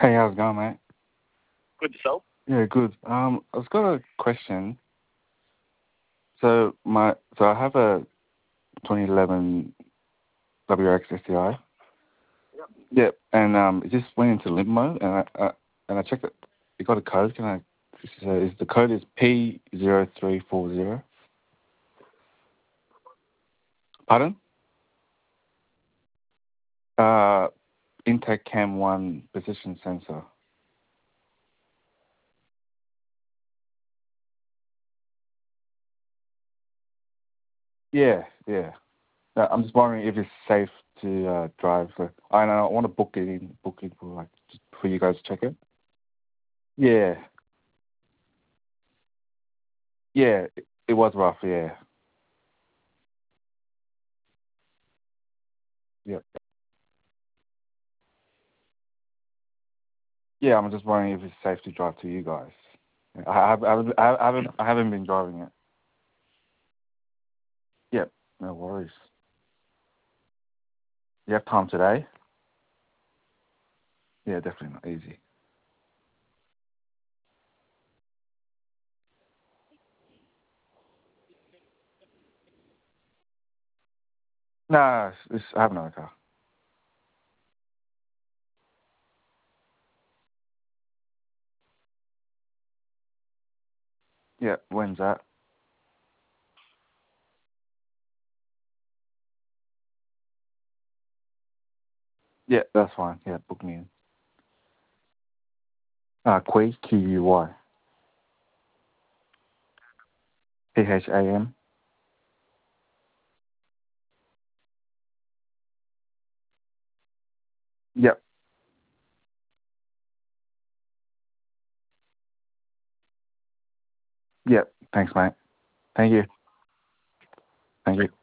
Hey, how's it going, mate? Good yourself? Yeah, good. I've got a question. So I have a 2011 WRX STI. Yep. Yep, and it just went into limp mode, and I checked it. It got a code. Can I? So is the code is P0340. Pardon? Uh, Intake Cam One position sensor. Yeah, yeah. I'm just wondering if it's safe to drive. I want to book it for just for you guys to check it. Yeah, yeah. It was rough. Yeah, yeah, yeah. I'm just wondering if it's safe to drive to you guys. Yeah, I haven't been driving it. Yep, no worries. You have time today? Yeah, definitely not easy. No, I have no car. Yeah, when's that? Yeah, that's fine. Yeah, book me in. Quay, Quy. Pham. Yep, yep. Thanks, mate. Thank you. Thank you.